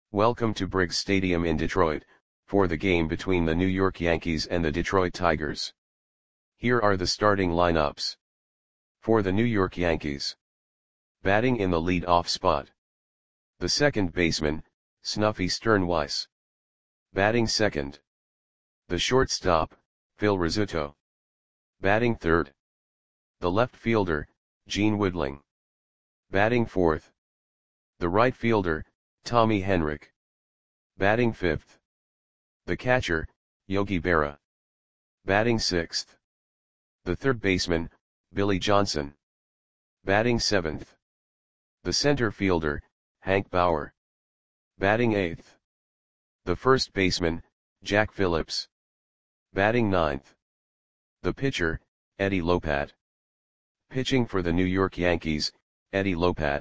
Welcome to Briggs Stadium in Detroit, for the game between the New York Yankees and the Detroit Tigers. Here are the starting lineups. For the New York Yankees. Batting in the lead-off spot. The second baseman, Snuffy Sternweiss. Batting second. The shortstop, Phil Rizzuto. Batting third. The left fielder, Gene Woodling. Batting fourth. The right fielder, Tommy Henrich. Batting fifth. The catcher, Yogi Berra. Batting sixth. The third baseman, Billy Johnson. Batting seventh. The center fielder, Hank Bauer. Batting eighth. The first baseman, Jack Phillips. Batting ninth. The pitcher, Eddie Lopat. Pitching for the New York Yankees, Eddie Lopat.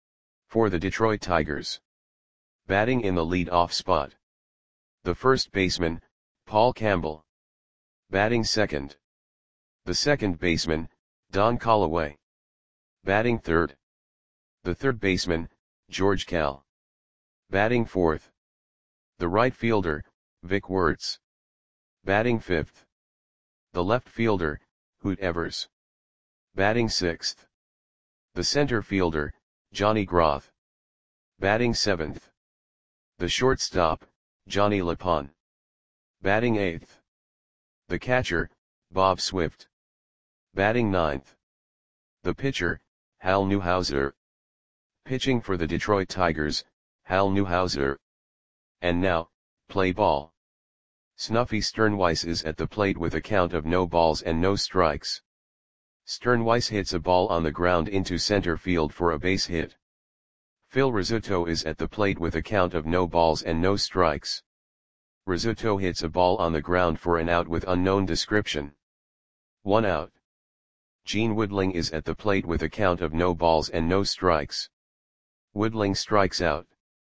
For the Detroit Tigers. Batting in the lead-off spot. The first baseman, Paul Campbell. Batting second. The second baseman, Don Callaway. Batting third. The third baseman, George Kell. Batting fourth. The right fielder, Vic Wertz. Batting fifth. The left fielder, Hoot Evers. Batting sixth. The center fielder, Johnny Groth. Batting seventh. The shortstop, Johnny LePon. Batting eighth. The catcher, Bob Swift. Batting ninth. The pitcher, Hal Newhouser. Pitching for the Detroit Tigers, Hal Newhouser. And now, play ball. Snuffy Sternweiss is at the plate with a count of no balls and no strikes. Sternweiss hits a ball on the ground into center field for a base hit. Phil Rizzuto is at the plate with a count of no balls and no strikes. Rizzuto hits a ball on the ground for an out with unknown description. 1 out. Gene Woodling is at the plate with a count of no balls and no strikes. Woodling strikes out.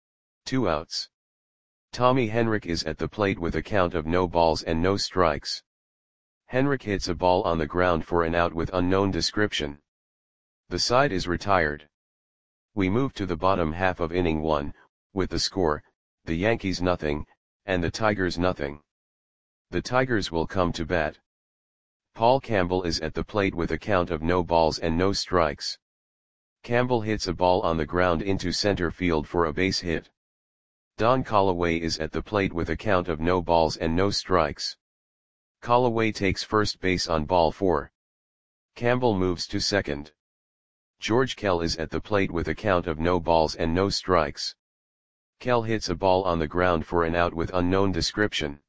2 outs. Tommy Henrich is at the plate with a count of no balls and no strikes. Henrich hits a ball on the ground for an out with unknown description. The side is retired. We move to the bottom half of inning 1, with the score, the Yankees nothing, and the Tigers nothing. The Tigers will come to bat. Paul Campbell is at the plate with a count of no balls and no strikes. Campbell hits a ball on the ground into center field for a base hit. Don Callaway is at the plate with a count of no balls and no strikes. Callaway takes first base on ball 4. Campbell moves to second. George Kell is at the plate with a count of no balls and no strikes. Kell hits a ball on the ground for an out with unknown description.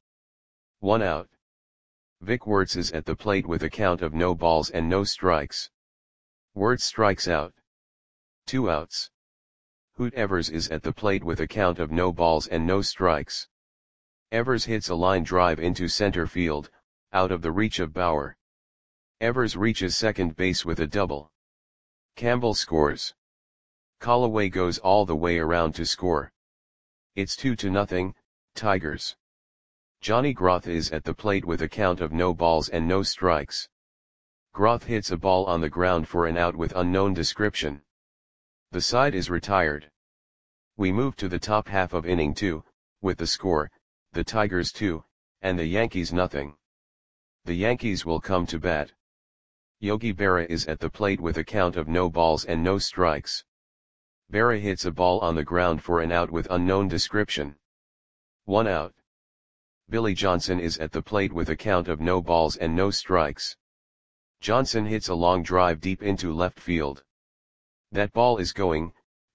1 out. Vic Wertz is at the plate with a count of no balls and no strikes. Wertz strikes out. 2 outs. Hoot Evers is at the plate with a count of no balls and no strikes. Evers hits a line drive into center field, out of the reach of Bauer. Evers reaches second base with a double. Campbell scores. Callaway goes all the way around to score. It's 2-0, Tigers. Johnny Groth is at the plate with a count of no balls and no strikes. Groth hits a ball on the ground for an out with unknown description. The side is retired. We move to the top half of inning 2, with the score, the Tigers 2, and the Yankees nothing. The Yankees will come to bat. Yogi Berra is at the plate with a count of no balls and no strikes. Berra hits a ball on the ground for an out with unknown description. 1 out. Billy Johnson is at the plate with a count of no balls and no strikes. Johnson hits a long drive deep into left field. That ball is gone.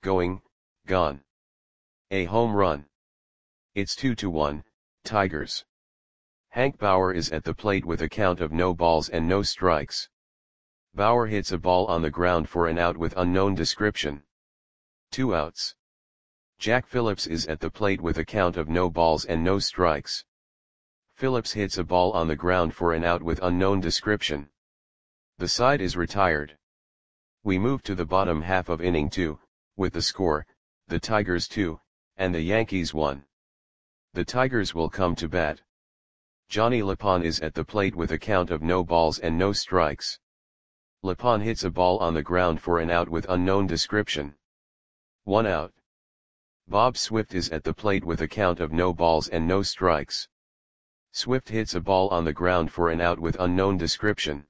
A home run. It's 2-1, Tigers. Hank Bauer is at the plate with a count of no balls and no strikes. Bauer hits a ball on the ground for an out with unknown description. 2 outs. Jack Phillips is at the plate with a count of no balls and no strikes. Phillips hits a ball on the ground for an out with unknown description. The side is retired. We move to the bottom half of inning 2, with the score, the Tigers 2, and the Yankees 1. The Tigers will come to bat. Johnny LePon is at the plate with a count of no balls and no strikes. LePon hits a ball on the ground for an out with unknown description. 1 out. Bob Swift is at the plate with a count of no balls and no strikes. Swift hits a ball on the ground for an out with unknown description.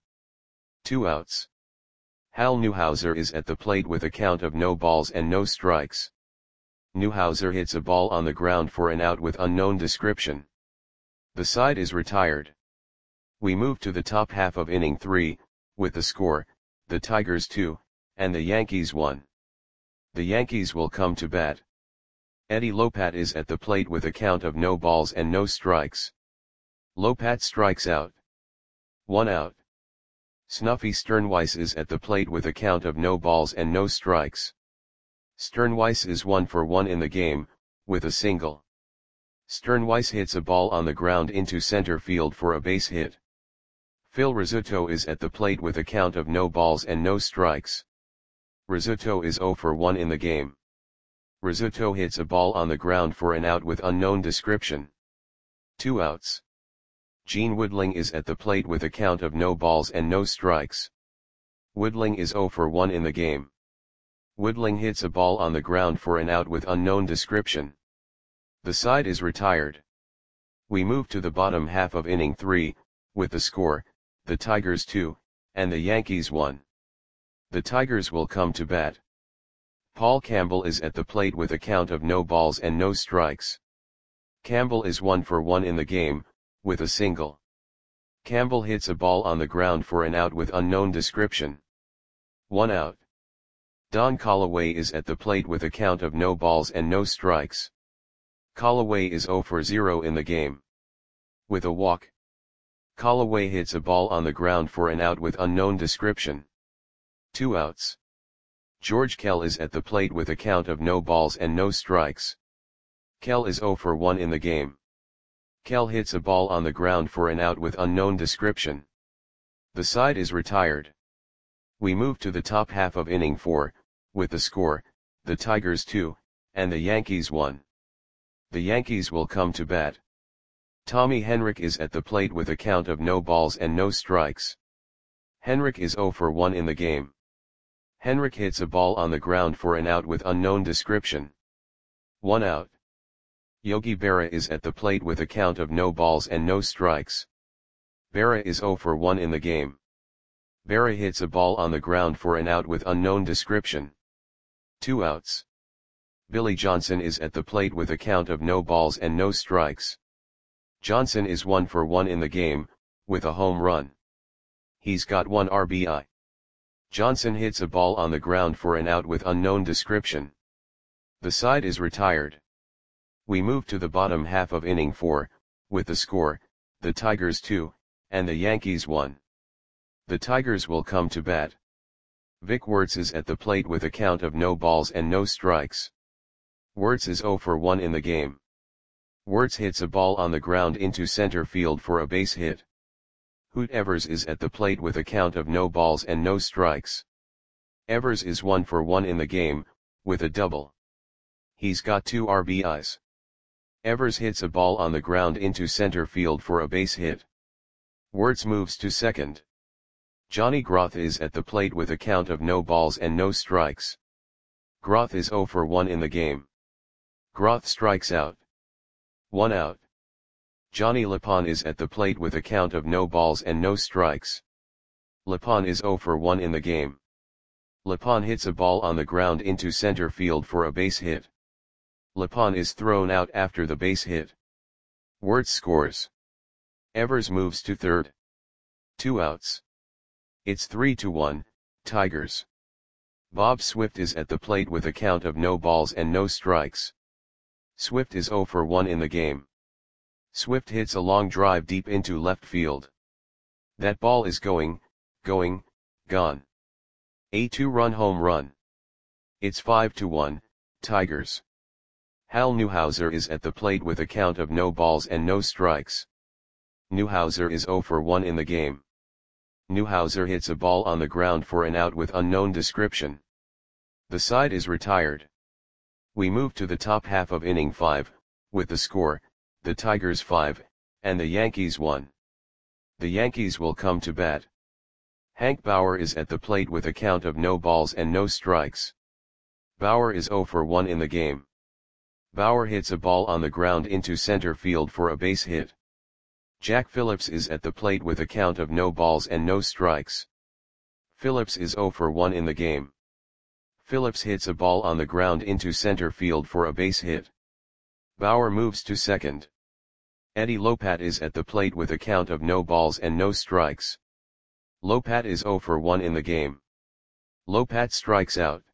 2 outs. Hal Newhouser is at the plate with a count of no balls and no strikes. Newhouser hits a ball on the ground for an out with unknown description. The side is retired. We move to the top half of inning 3, with the score, the Tigers 2, and the Yankees 1. The Yankees will come to bat. Eddie Lopat is at the plate with a count of no balls and no strikes. Lopat strikes out. 1 out. Snuffy Sternweiss is at the plate with a count of no balls and no strikes. Sternweiss is 1 for 1 in the game, with a single. Sternweiss hits a ball on the ground into center field for a base hit. Phil Rizzuto is at the plate with a count of no balls and no strikes. Rizzuto is 0 for 1 in the game. Rizzuto hits a ball on the ground for an out with unknown description. 2 outs. Gene Woodling is at the plate with a count of no balls and no strikes. Woodling is 0 for 1 in the game. Woodling hits a ball on the ground for an out with unknown description. The side is retired. We move to the bottom half of inning 3, with the score, the Tigers 2, and the Yankees 1. The Tigers will come to bat. Paul Campbell is at the plate with a count of no balls and no strikes. Campbell is 1 for 1 in the game, with a single. Campbell hits a ball on the ground for an out with unknown description. 1 out. Don Callaway is at the plate with a count of no balls and no strikes. Callaway is 0 for 0 in the game. With a walk. Callaway hits a ball on the ground for an out with unknown description. 2 outs. George Kell is at the plate with a count of no balls and no strikes. Kell is 0 for 1 in the game. Kell hits a ball on the ground for an out with unknown description. The side is retired. We move to the top half of inning 4, with the score, the Tigers 2, and the Yankees 1. The Yankees will come to bat. Tommy Henrich is at the plate with a count of no balls and no strikes. Henrich is 0 for 1 in the game. Henrich hits a ball on the ground for an out with unknown description. 1 out. Yogi Berra is at the plate with a count of no balls and no strikes. Berra is 0 for 1 in the game. Berra hits a ball on the ground for an out with unknown description. 2 outs. Billy Johnson is at the plate with a count of no balls and no strikes. Johnson is 1 for 1 in the game, with a home run. He's got 1 RBI. Johnson hits a ball on the ground for an out with unknown description. The side is retired. We move to the bottom half of inning 4, with the score, the Tigers 2, and the Yankees 1. The Tigers will come to bat. Vic Wertz is at the plate with a count of no balls and no strikes. Wertz is 0 for 1 in the game. Wertz hits a ball on the ground into center field for a base hit. Hoot Evers is at the plate with a count of no balls and no strikes. Evers is 1 for 1 in the game, with a double. He's got 2 RBIs. Evers hits a ball on the ground into center field for a base hit. Wertz moves to second. Johnny Groth is at the plate with a count of no balls and no strikes. Groth is 0 for 1 in the game. Groth strikes out. 1 out. Johnny Lapon is at the plate with a count of no balls and no strikes. Lapon is 0 for 1 in the game. Lapon hits a ball on the ground into center field for a base hit. Lapon is thrown out after the base hit. Wertz scores. Evers moves to third. 2 outs. It's 3-1, Tigers. Bob Swift is at the plate with a count of no balls and no strikes. Swift is 0 for 1 in the game. Swift hits a long drive deep into left field. That ball is gone. A 2-run home run. It's 5-1, Tigers. Hal Newhouser is at the plate with a count of no balls and no strikes. Newhouser is 0 for 1 in the game. Newhouser hits a ball on the ground for an out with unknown description. The side is retired. We move to the top half of inning 5, with the score, the Tigers 5, and the Yankees 1. The Yankees will come to bat. Hank Bauer is at the plate with a count of no balls and no strikes. Bauer is 0 for 1 in the game. Bauer hits a ball on the ground into center field for a base hit. Jack Phillips is at the plate with a count of no balls and no strikes. Phillips is 0 for 1 in the game. Phillips hits a ball on the ground into center field for a base hit. Bauer moves to second. Eddie Lopat is at the plate with a count of no balls and no strikes. Lopat is 0 for 1 in the game. Lopat strikes out.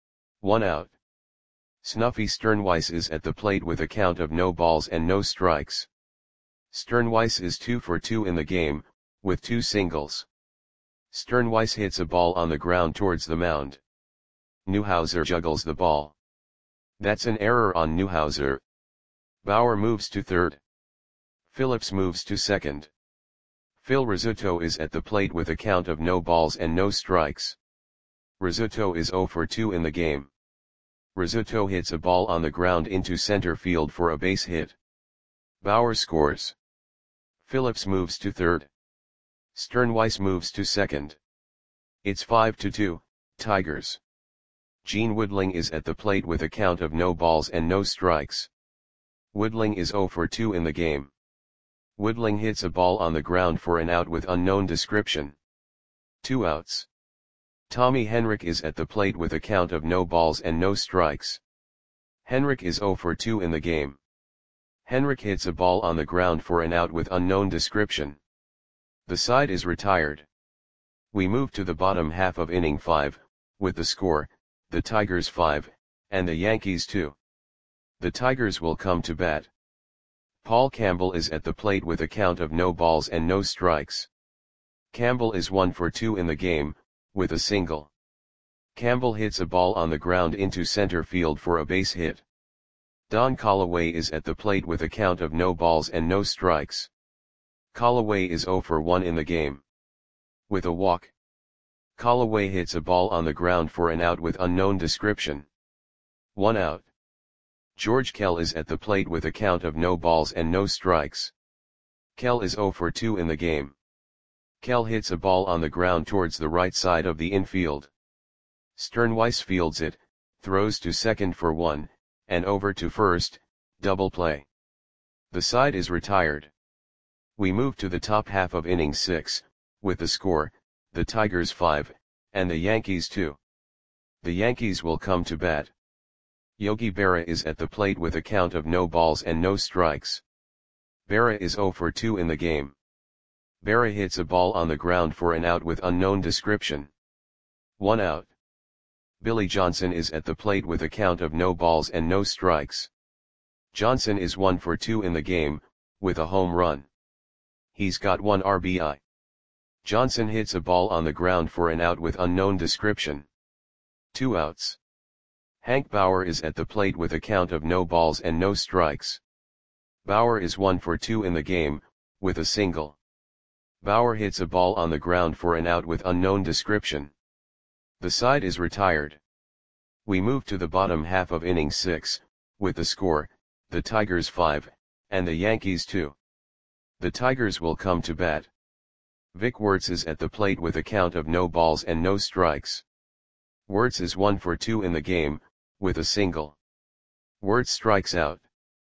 1 out. Snuffy Sternweiss is at the plate with a count of no balls and no strikes. Sternweiss is 2 for 2 in the game, with 2 singles. Sternweiss hits a ball on the ground towards the mound. Newhouser juggles the ball. That's an error on Newhouser. Bauer moves to third. Phillips moves to second. Phil Rizzuto is at the plate with a count of no balls and no strikes. Rizzuto is 0 for 2 in the game. Rizzuto hits a ball on the ground into center field for a base hit. Bauer scores. Phillips moves to third. Sternweiss moves to second. It's 5-2, Tigers. Gene Woodling is at the plate with a count of no balls and no strikes. Woodling is 0 for 2 in the game. Woodling hits a ball on the ground for an out with unknown description. 2 outs. Tommy Henrich is at the plate with a count of no balls and no strikes. Henrich is 0 for 2 in the game. Henrich hits a ball on the ground for an out with unknown description. The side is retired. We move to the bottom half of inning 5, with the score, the Tigers 5, and the Yankees 2. The Tigers will come to bat. Paul Campbell is at the plate with a count of no balls and no strikes. Campbell is 1 for 2 in the game, with a single. Campbell hits a ball on the ground into center field for a base hit. Don Callaway is at the plate with a count of no balls and no strikes. Callaway is 0 for 1 in the game. With a walk. Callaway hits a ball on the ground for an out with unknown description. 1 out. George Kell is at the plate with a count of no balls and no strikes. Kell is 0 for 2 in the game. Kell hits a ball on the ground towards the right side of the infield. Sternweiss fields it, throws to second for 1, and over to first, double play. The side is retired. We move to the top half of inning 6, with the score, the Tigers 5, and the Yankees 2. The Yankees will come to bat. Yogi Berra is at the plate with a count of no balls and no strikes. Berra is 0 for 2 in the game. Berra hits a ball on the ground for an out with unknown description. 1 out. Billy Johnson is at the plate with a count of no balls and no strikes. Johnson is 1 for 2 in the game, with a home run. He's got 1 RBI. Johnson hits a ball on the ground for an out with unknown description. 2 outs. Hank Bauer is at the plate with a count of no balls and no strikes. Bauer is 1 for 2 in the game, with a single. Bauer hits a ball on the ground for an out with unknown description. The side is retired. We move to the bottom half of inning 6, with the score, the Tigers 5, and the Yankees 2. The Tigers will come to bat. Vic Wertz is at the plate with a count of no balls and no strikes. Wertz is 1 for 2 in the game, with a single. Wertz strikes out.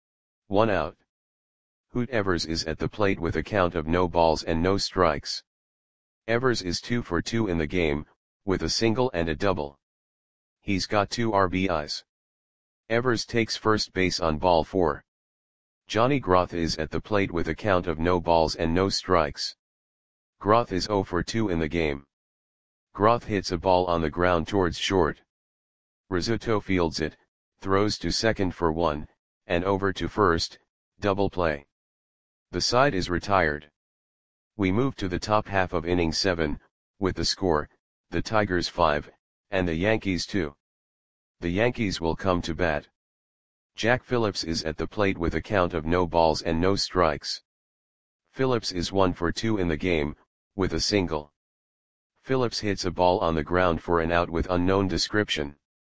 1 out. Hoot Evers is at the plate with a count of no balls and no strikes. Evers is 2 for 2 in the game, with a single and a double. He's got 2 RBIs. Evers takes first base on ball 4. Johnny Groth is at the plate with a count of no balls and no strikes. Groth is 0 for 2 in the game. Groth hits a ball on the ground towards short. Rizzuto fields it, throws to second for 1, and over to first, double play. The side is retired. We move to the top half of inning 7, with the score, the Tigers 5, and the Yankees 2. The Yankees will come to bat. Jack Phillips is at the plate with a count of no balls and no strikes. Phillips is 1 for 2 in the game, with a single. Phillips hits a ball on the ground for an out with unknown description.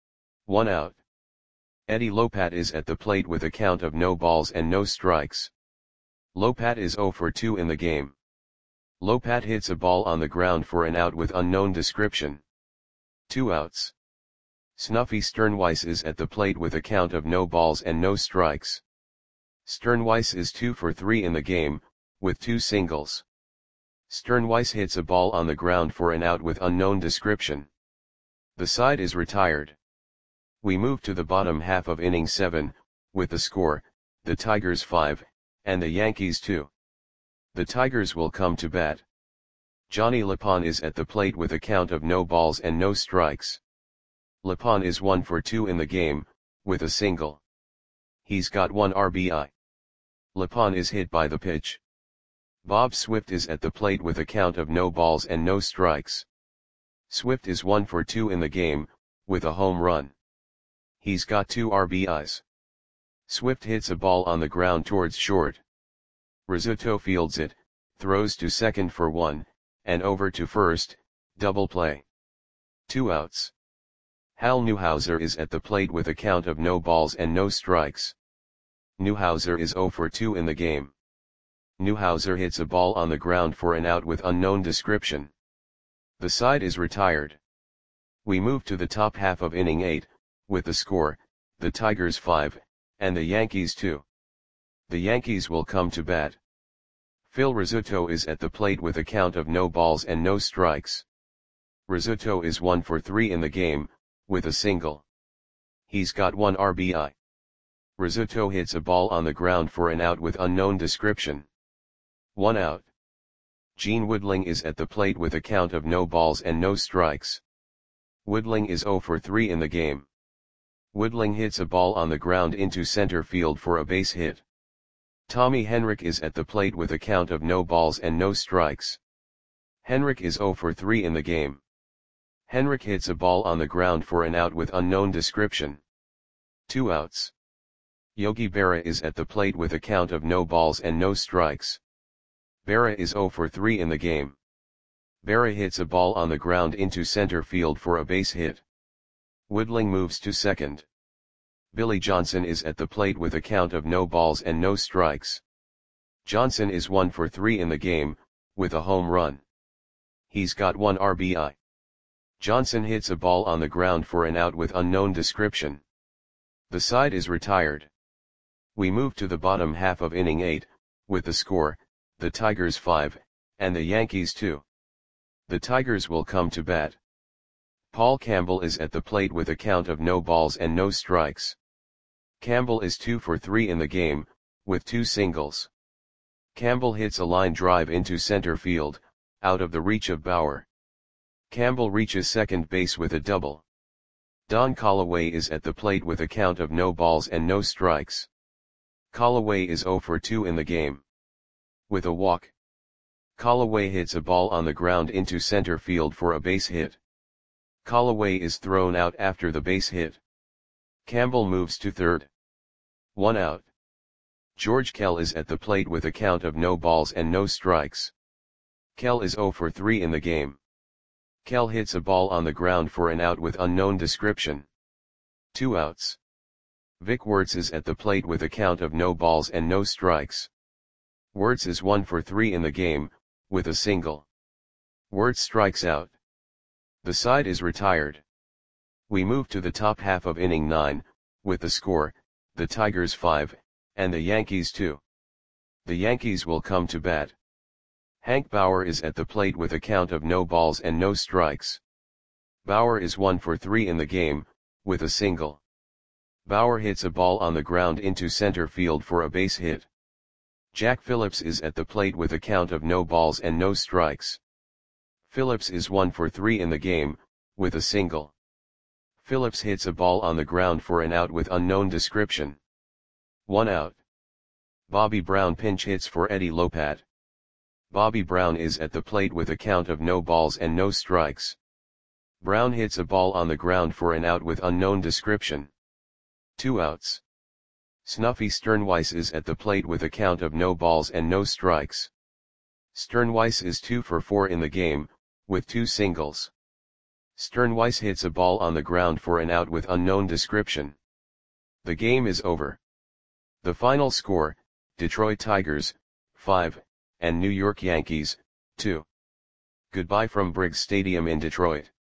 1 out. Eddie Lopat is at the plate with a count of no balls and no strikes. Lopat is 0 for 2 in the game. Lopat hits a ball on the ground for an out with unknown description. 2 outs. Snuffy Sternweiss is at the plate with a count of no balls and no strikes. Sternweiss is 2 for 3 in the game, with 2 singles. Sternweiss hits a ball on the ground for an out with unknown description. The side is retired. We move to the bottom half of inning 7, with the score, the Tigers 5, and the Yankees 2. The Tigers will come to bat. Johnny Lapon is at the plate with a count of no balls and no strikes. Lapon is 1 for 2 in the game, with a single. He's got 1 RBI. Lapon is hit by the pitch. Bob Swift is at the plate with a count of no balls and no strikes. Swift is 1 for 2 in the game, with a home run. He's got 2 RBIs. Swift hits a ball on the ground towards short. Rizzuto fields it, throws to second for 1, and over to first, double play. 2 outs. Hal Newhouser is at the plate with a count of no balls and no strikes. Newhouser is 0 for 2 in the game. Newhouser hits a ball on the ground for an out with unknown description. The side is retired. We move to the top half of inning 8, with the score, the Tigers 5, and the Yankees 2. The Yankees will come to bat. Phil Rizzuto is at the plate with a count of no balls and no strikes. Rizzuto is 1 for 3 in the game, with a single. He's got 1 RBI. Rizzuto hits a ball on the ground for an out with unknown description. 1 out. Gene Woodling is at the plate with a count of no balls and no strikes. Woodling is 0 for 3 in the game. Woodling hits a ball on the ground into center field for a base hit. Tommy Henrich is at the plate with a count of no balls and no strikes. Henrich is 0 for 3 in the game. Henrich hits a ball on the ground for an out with unknown description. 2 outs. Yogi Berra is at the plate with a count of no balls and no strikes. Berra is 0 for 3 in the game. Berra hits a ball on the ground into center field for a base hit. Woodling moves to second. Billy Johnson is at the plate with a count of no balls and no strikes. Johnson is 1 for 3 in the game, with a home run. He's got 1 RBI. Johnson hits a ball on the ground for an out with unknown description. The side is retired. We move to the bottom half of inning 8, with the score, the Tigers 5, and the Yankees 2. The Tigers will come to bat. Paul Campbell is at the plate with a count of no balls and no strikes. Campbell is 2 for 3 in the game, with 2 singles. Campbell hits a line drive into center field, out of the reach of Bauer. Campbell reaches second base with a double. Don Callaway is at the plate with a count of no balls and no strikes. Callaway is 0 for 2 in the game. With a walk. Callaway hits a ball on the ground into center field for a base hit. Callaway is thrown out after the base hit. Campbell moves to third. 1 out. George Kell is at the plate with a count of no balls and no strikes. Kell is 0 for 3 in the game. Kell hits a ball on the ground for an out with unknown description. 2 outs. Vic Wertz is at the plate with a count of no balls and no strikes. Wertz is 1 for 3 in the game, with a single. Wertz strikes out. The side is retired. We move to the top half of inning 9, with the score, the Tigers 5, and the Yankees 2. The Yankees will come to bat. Hank Bauer is at the plate with a count of no balls and no strikes. Bauer is 1 for 3 in the game, with a single. Bauer hits a ball on the ground into center field for a base hit. Jack Phillips is at the plate with a count of no balls and no strikes. Phillips is 1 for 3 in the game, with a single. Phillips hits a ball on the ground for an out with unknown description. 1 out. Bobby Brown pinch hits for Eddie Lopat. Bobby Brown is at the plate with a count of no balls and no strikes. Brown hits a ball on the ground for an out with unknown description. 2 outs. Snuffy Sternweiss is at the plate with a count of no balls and no strikes. Sternweiss is 2 for 4 in the game, with 2 singles. Sternweiss hits a ball on the ground for an out with unknown description. The game is over. The final score, Detroit Tigers, 5, and New York Yankees, 2. Goodbye from Briggs Stadium in Detroit.